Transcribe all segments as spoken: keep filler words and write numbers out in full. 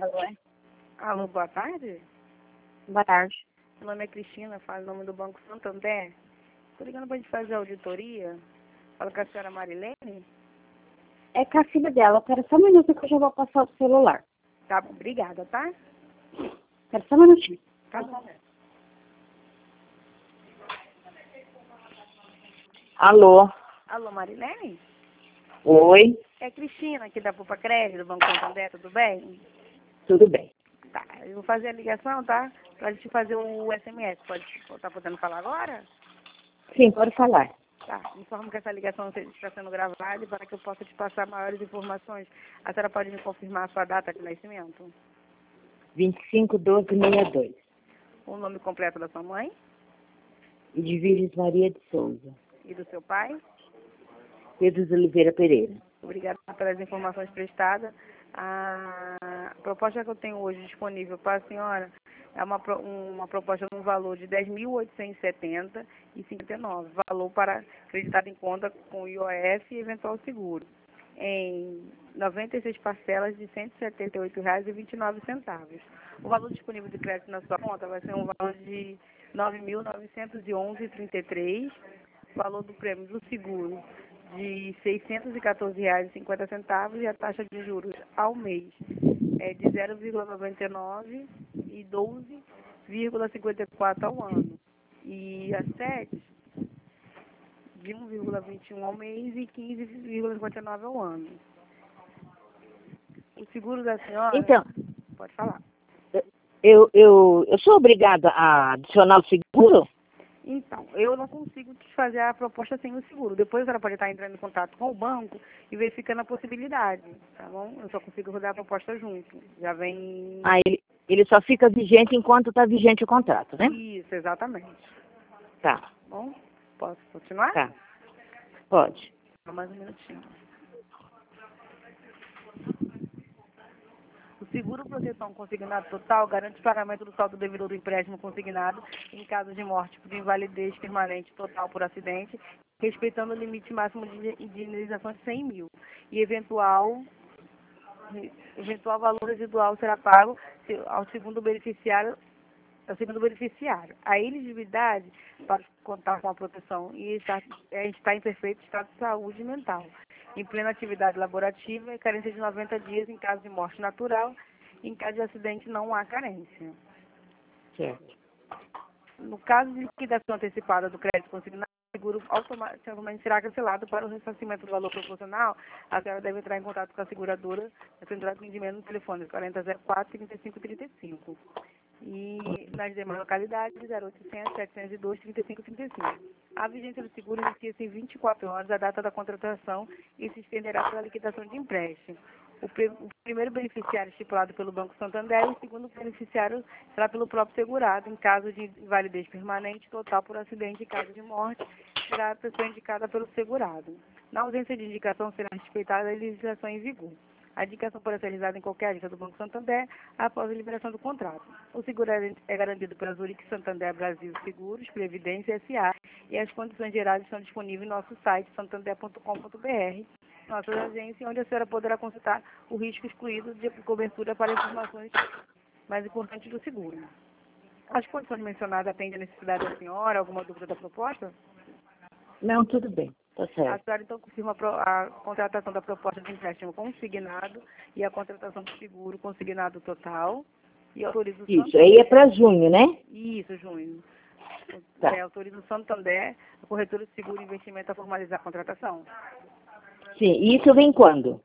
Alô, é? Alô, boa tarde. Boa tarde. Meu nome é Cristina, falo em nome do Banco Santander. Estou ligando para a gente fazer a auditoria. Fala com a senhora Marilene. É com a filha dela. Espera só um minuto que eu já vou passar o celular. Tá bom, obrigada, tá? Espera só um minutinho. Tá bom. Alô? Alô, Marilene? Oi? É Cristina, aqui da Poupa Crédito, do Banco Santander, tudo bem? Tudo bem. Tá, eu vou fazer a ligação, tá? Pra gente fazer o S M S. Pode, tá podendo falar agora? Sim, pode falar. Tá, informo que essa ligação está sendo gravada e para que eu possa te passar maiores informações, a senhora pode me confirmar a sua data de nascimento? vinte e cinco, doze, sessenta e dois. O nome completo da sua mãe Edviges Maria de Souza. e do seu pai? Pedro de Oliveira Pereira. Obrigada pelas informações prestadas. A proposta que eu tenho hoje disponível para a senhora é uma, pro- uma proposta no valor de dez mil oitocentos e setenta reais e cinquenta e nove centavos, valor para acreditado em conta com I O F e eventual seguro, em noventa e seis parcelas de cento e setenta e oito reais e vinte e nove centavos. O valor disponível de crédito na sua conta vai ser um valor de nove mil novecentos e onze reais e trinta e três centavos, valor do prêmio do seguro de seiscentos e quatorze reais e cinquenta centavos e a taxa de juros ao mês é de zero vírgula noventa e nove e doze vírgula cinquenta e quatro ao ano. E a sete de um vírgula vinte e um ao mês e quinze vírgula cinquenta e nove ao ano. O seguro da senhora... Então, Pode falar. eu, eu, eu sou obrigada a adicionar o seguro? Então, eu não consigo te fazer a proposta sem o seguro. Depois a senhora pode estar entrando em contato com o banco e verificando a possibilidade, tá bom? Eu só consigo rodar a proposta junto. Já vem... Ah, ele, ele só fica vigente enquanto está vigente o contrato, né? Isso, exatamente. Tá, Tá bom? Posso continuar? tá. Pode. Só mais um minutinho. O seguro proteção consignado total garante o pagamento do saldo devedor do empréstimo consignado em caso de morte por invalidez permanente total por acidente, respeitando o limite máximo de de indenização de cem mil. E eventual, eventual valor residual será pago se- ao segundo beneficiário, ao segundo beneficiário. A elegibilidade para contar com a proteção e estar, é, está em perfeito estado de saúde mental, em plena atividade laborativa e carência de noventa dias em caso de morte natural. Em caso de acidente, não há carência. Certo. No caso de liquidação antecipada do crédito consignado, o seguro automaticamente será cancelado para o ressarcimento do valor proporcional. A senhora deve entrar em contato com a seguradora na central de atendimento no telefone quarenta zero quatro, trinta e cinco trinta e cinco. E nas demais localidades, zero oitocentos, setecentos e dois, trinta e cinco trinta e cinco. A vigência do seguro inicia-se em vinte e quatro horas da data da contratação e se estenderá pela liquidação de empréstimo. O, pre- o primeiro beneficiário estipulado pelo Banco Santander e o segundo beneficiário será pelo próprio segurado. Em caso de invalidez permanente total por acidente e caso de morte, será a pessoa indicada pelo segurado. Na ausência de indicação, será respeitada a legislação em vigor. A indicação pode ser realizada em qualquer agência do Banco Santander após a liberação do contrato. O seguro é é garantido pela Zurich Santander Brasil Seguros, Previdência S A e as condições gerais estão disponíveis no nosso site santander ponto com ponto br, nossa agência, onde a senhora poderá consultar o risco excluído de cobertura para informações mais importantes do seguro. As condições mencionadas atendem a necessidade da senhora? Alguma dúvida da proposta? Não, tudo bem. Tá A certo. senhora então confirma a, pro- a contratação da proposta de empréstimo consignado e a contratação do seguro consignado total e autoriza o Isso, Santander. aí é para junho, né? Isso, Junho. Tá. É, autoriza o Santander, a corretora de seguro e investimento a formalizar a contratação. Sim, e isso vem quando?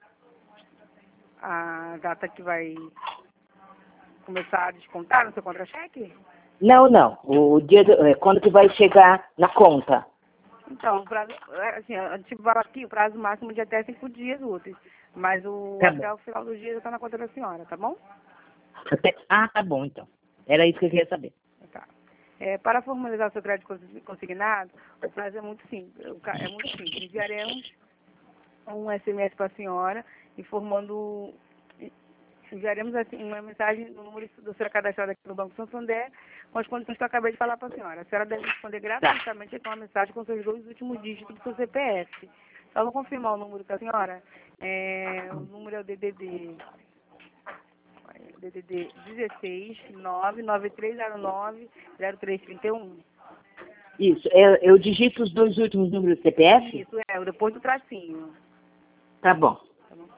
A data que vai começar a descontar no seu contra-cheque? Não, não. O dia do, é, quando que vai chegar na conta? Então, o prazo, é, assim, a gente fala aqui o prazo máximo de até cinco dias úteis, mas o, Tá até bom. o final do dia já está na conta da senhora, tá bom? Até- Ah, tá bom, então. Era isso que eu queria saber. Tá. É, para formalizar o seu crédito consi- consignado, o prazo é muito simples. o ca- É muito simples. Enviaremos um S M S para a senhora, informando, enviaremos assim, uma mensagem no número do seu cadastrado aqui no Banco Santander, com as condições que eu acabei de falar para a senhora. A senhora deve responder gratuitamente com uma mensagem com seus dois últimos dígitos do seu C P F. Só vou confirmar o número com a senhora. É, o número é o D D D D D D dezesseis, nove nove três zero nove, zero três três um. Isso, eu, eu digito os dois últimos números do C P F? Isso, é, depois do tracinho. Tá bom. Tá bom?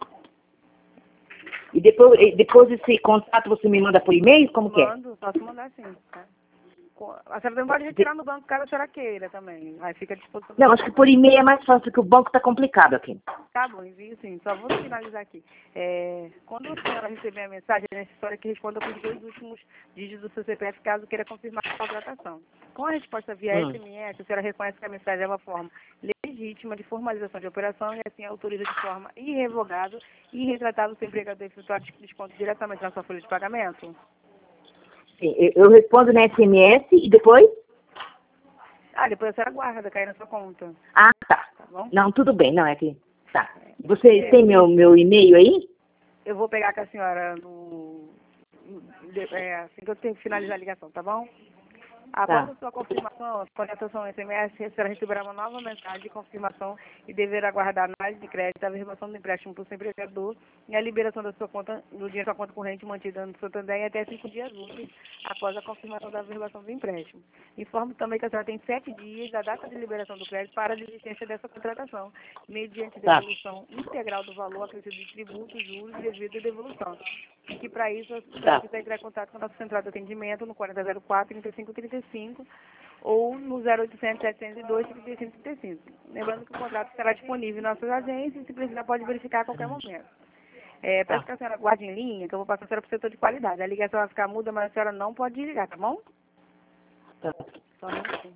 E depois, e depois esse contato você me manda por e-mail? Como que é? Mando, posso mandar sim, tá? A senhora também pode retirar no banco caso a senhora queira também. Aí fica à disposição. Não, acho que por e-mail é mais fácil, porque o banco tá complicado aqui. Tá bom, envio sim. Só vou finalizar aqui. É, quando a senhora receber a mensagem, é necessário que responda com os dois últimos dígitos do seu C P F, caso queira confirmar a contratação. Com a resposta via Hum. S M S, a senhora reconhece que a mensagem é uma forma legítima de formalização de operação e assim autoriza de forma irrevogável e irretratável o empregador efetuar desconto diretamente na sua folha de pagamento? Sim, eu, eu respondo na S M S e depois? Ah, depois a senhora guarda, cai na sua conta. Ah, tá. Tá bom? Não, tudo bem, não, é que... Tá. Você É, tem meu, meu e-mail aí? Eu vou pegar com a senhora no... É, assim que eu tenho que finalizar a ligação, tá bom? Após Tá. a sua confirmação, com a orientação S M S, a senhora receberá uma nova mensagem de confirmação e deverá aguardar a análise de crédito, a verbalização do empréstimo para o seu empregador e a liberação da sua conta, do dinheiro da sua conta corrente mantida no Santander em até cinco dias úteis após a confirmação da verbalização do empréstimo. Informo também que a senhora tem sete dias da data de liberação do crédito para a desistência dessa contratação, mediante Tá. devolução integral do valor acrescido de tributos, juros e devida devolução. E que para isso a senhora Tá. quiser entrar em contato com a nossa central de atendimento no quarenta zero quatro, trinta e cinco trinta e cinco ou no zero oitocentos, setecentos e dois, trinta e cinco trinta e cinco. Lembrando que o contrato estará disponível em nossas agências e se precisar pode verificar a qualquer momento. É, peço Tá. que a senhora guarde em linha, que eu vou passar a senhora para o setor de qualidade. A ligação vai ficar muda, mas a senhora não pode desligar, tá bom? Tá. Só um minutinho.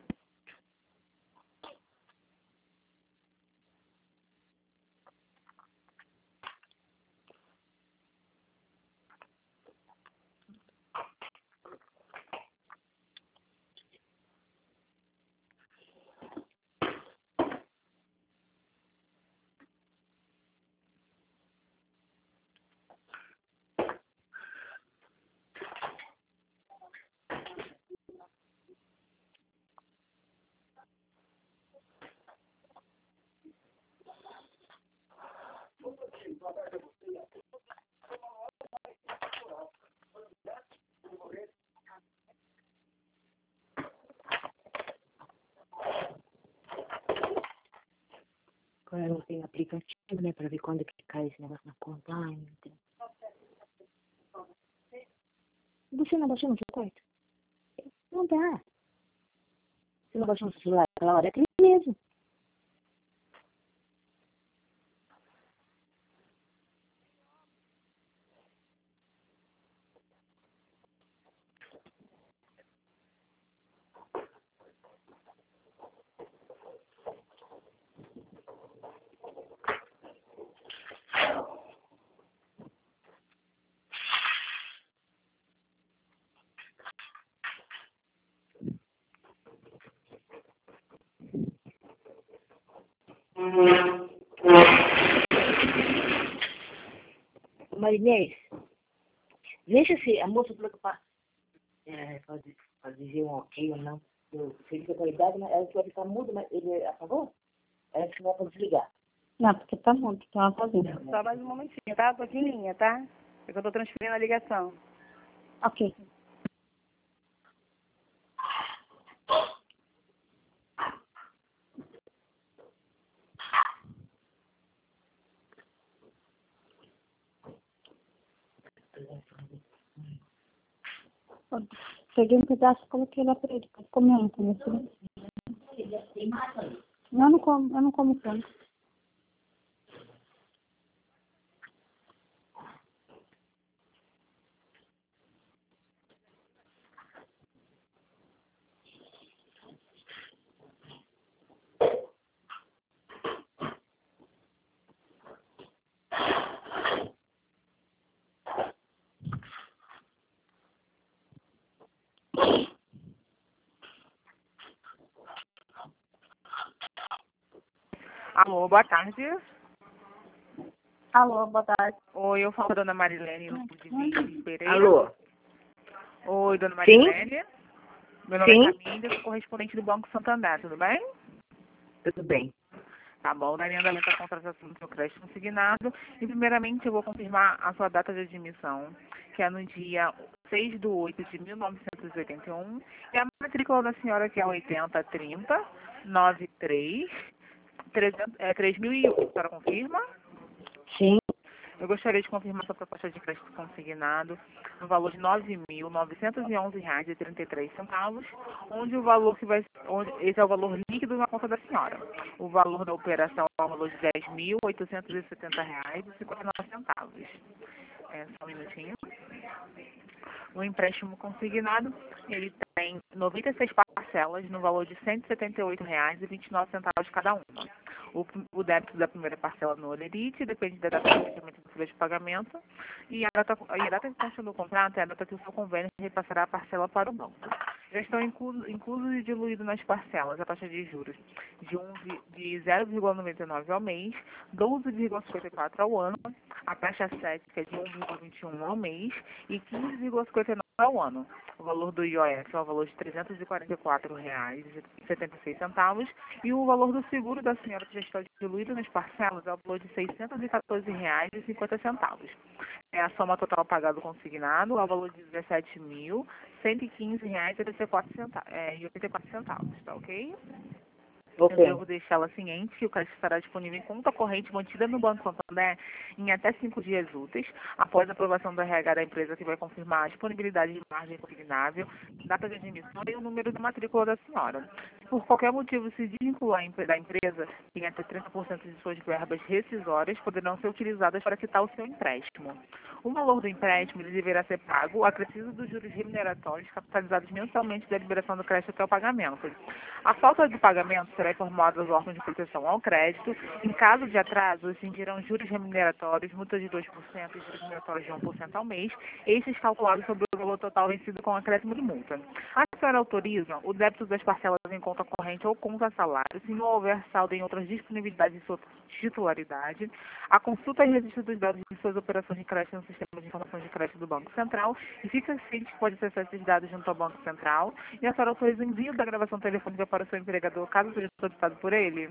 Agora eu não tenho aplicativo, né, pra ver quando que cai esse negócio na conta. Ai, meu Deus. Você não baixou no seu quarto? Não dá. Você não baixou no seu celular aquela hora? É aquele mesmo. Marinês, deixa se a moça preocupar. É, pode, pode dizer um ok ou não. Eu sei que a qualidade, mas ela vai ficar muda, mas ele apagou? Ela disse que vai desligar. Não, porque tá mudo, então ela tá vindo. Só mais um momentinho, tá? Tô aqui em linha, tá? É que eu tô transferindo a ligação. Ok. Eu peguei um pedaço e coloquei lá pra ele, pra comer um, entendeu? Não, eu não como, eu não como tanto. Alô, boa tarde. Alô, boa tarde. Oi, eu falo com a dona Marilene de Pereira. Alô? Oi, dona Sim? Marilene. Meu nome Sim? é Camila, sou correspondente do Banco Santander, tudo bem? Tudo bem. Tá bom, daria andamento à contratação do seu crédito consignado. E primeiramente eu vou confirmar a sua data de admissão, que é no dia seis de oito de mil novecentos e oitenta e um. E a matrícula da senhora, que é oitenta trinta noventa e três é, três mil e um. A senhora confirma? Sim. Eu gostaria de confirmar sua proposta de crédito consignado no valor de nove mil novecentos e onze reais e trinta e três centavos, onde o valor que vai, onde esse é o valor líquido na conta da senhora. O valor da operação é o valor de dez mil oitocentos e setenta reais e cinquenta e nove centavos. É, só um minutinho. O empréstimo consignado, ele tem noventa e seis parcelas no valor de cento e setenta e oito reais e vinte e nove centavos cada uma. O, o débito da primeira parcela no Olerite depende da data de vencimento do folha de pagamento e a data, e a data que consta no contrato é a data que o seu convênio repassará a parcela para o banco. Já estão inclusos incluso e diluídos nas parcelas a taxa de juros de, um, de zero vírgula noventa e nove ao mês, doze vírgula cinquenta e quatro ao ano, a taxa sete que é de um vírgula vinte e um ao mês e quinze vírgula cinquenta e nove ao ano. O valor do I O F é o valor de trezentos e quarenta e quatro reais e setenta e seis centavos e o valor do seguro da senhora que já está diluído nas parcelas é o valor de seiscentos e quatorze reais e cinquenta centavos. É a soma total pagada consignado é o valor de dezessete mil cento e quinze reais e oitenta e quatro centavos, tá ok? Ok. Eu devo deixá-la ciente que o crédito estará disponível em conta corrente mantida no Banco Santander em até cinco dias úteis, após a aprovação do R H da empresa, que vai confirmar a disponibilidade de margem consignável, data de admissão e o número de matrícula da senhora. Se por qualquer motivo se desvincular da empresa, em até trinta por cento de suas verbas rescisórias poderão ser utilizadas para quitar o seu empréstimo. O valor do empréstimo ele deverá ser pago acrescido dos juros remuneratórios capitalizados mensalmente da liberação do crédito até o pagamento. A falta de pagamento será informada aos órgãos de proteção ao crédito. Em caso de atraso, exigirão juros remuneratórios, multas de dois por cento e juros remuneratórios de um por cento ao mês, estes calculados sobre o valor total vencido com acréscimo de multa. A senhora autoriza o débito das parcelas em conta corrente ou conta salário, se não houver saldo em outras disponibilidades de sua titularidade, a consulta e registro dos dados de suas operações de crédito no Sistema de Informações de Crédito do Banco Central e fica ciente que pode acessar esses dados junto ao Banco Central e a senhora autoriza o envio da gravação telefônica para o seu empregador, caso seja solicitado por ele?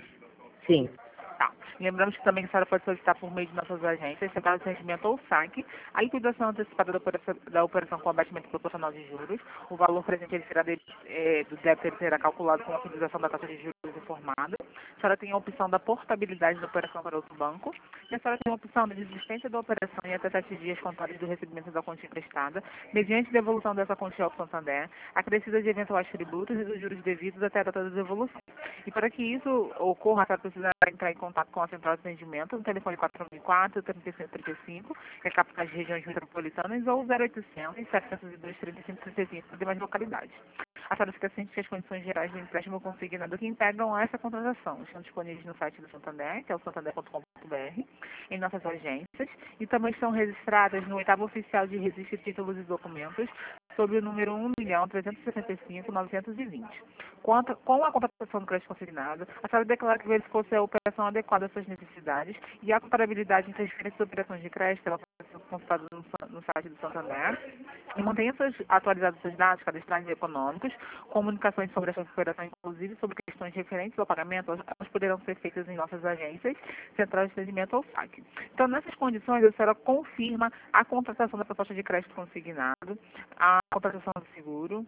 Sim. Tá. Lembramos que também a senhora pode solicitar por meio de nossas agências, Central de Rendimento ou saque, a liquidação antecipada da operação, da operação com abatimento proporcional de juros. O valor presente ele será de, é, do débito ele será calculado com a utilização da taxa de juros informada. A senhora tem a opção da portabilidade da operação para outro banco. E a senhora tem a opção da desistência da operação em até sete dias contados do recebimento da quantia emprestada, mediante devolução dessa quantia ao Santander, acrescida de eventuais tributos e dos juros devidos até a data da devolução. E para que isso ocorra, a senhora precisa entrar em contato com a Central de Atendimento no telefone quatro mil e quatro, trinta e cinco trinta e cinco, que é capitais de regiões metropolitanas, ou zero oitocentos, setecentos e dois, trinta e cinco trinta e cinco, de demais localidades. A senhora fica ciente que as condições gerais do empréstimo consignado que integram essa contratação estão disponíveis no site do Santander, que é o santander ponto com ponto br, em nossas agências, e também estão registradas no oitavo oficial de registro de títulos e documentos, sob o número um milhão trezentos e sessenta e cinco mil novecentos e vinte. Quanto, com a contratação do crédito consignado, a senhora declara que verificou se a operação adequada às suas necessidades e a comparabilidade entre as diferentes operações de crédito, ela pode ser consultada no, no site do Santander, e mantenha seus, atualizados seus dados cadastrais e econômicos, comunicações sobre essa operação, inclusive sobre questões referentes ao pagamento, elas poderão ser feitas em nossas agências, Central de Atendimento ou saque. Então, nessas condições, a senhora confirma a contratação da proposta de crédito consignado, a contratação do seguro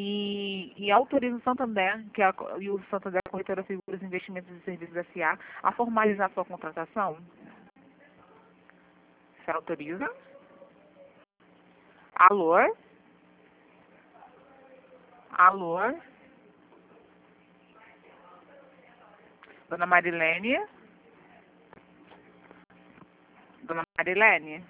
e, e autoriza o Santander, que é a, e o Santander Corretora Seguros, Investimentos e Serviços S A, a formalizar a sua contratação? Você autoriza? Alô? Alô? Dona Marilene? Dona Marilene?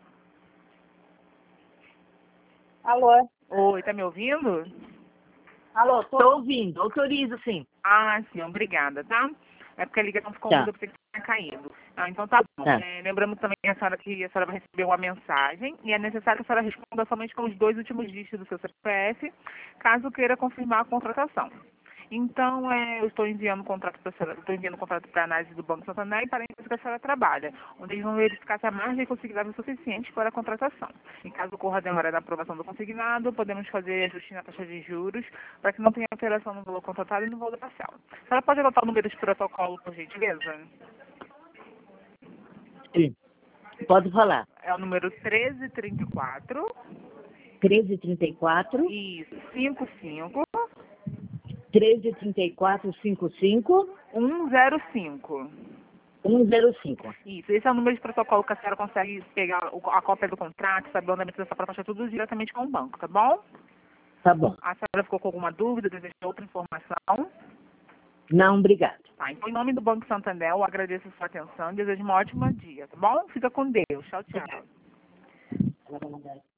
Alô? Oi, tá me ouvindo? Alô, tô... Estou ouvindo. Autorizo, sim. Ah, sim, obrigada, tá? É porque a ligação ficou Tá. muda, porque tinha caído. Ah, então tá bom. Tá. É, lembramos também a senhora que a senhora vai receber uma mensagem e é necessário que a senhora responda somente com os dois últimos dígitos do seu C P F, caso queira confirmar a contratação. Então, é, eu estou enviando o contrato para a senhora, estou enviando o contrato para a análise do Banco Santander e para a empresa que a senhora trabalha, onde eles vão verificar se a margem consignável é suficiente para a contratação. Em caso ocorra demora na aprovação do consignado, podemos fazer ajuste na taxa de juros para que não tenha alteração no valor contratado e no valor da parcela. A senhora pode anotar o número de protocolo, por gentileza? Sim. Pode falar. É o número treze trinta e quatro. treze trinta e quatro. Isso, cinquenta e cinco. treze trinta e quatro, cinquenta e cinco. cento e cinco. cento e cinco. Isso, esse é o número de protocolo que a senhora consegue pegar o- a cópia do contrato, saber o andamento dessa proposta, tudo diretamente com o banco, tá bom? Tá bom. A senhora ficou com alguma dúvida, deseja outra informação? Não, obrigado. Tá, então, em nome do Banco Santander, eu agradeço a sua atenção e desejo um ótimo dia, tá bom? Fica com Deus. Tchau, tchau. Ela vai mandar.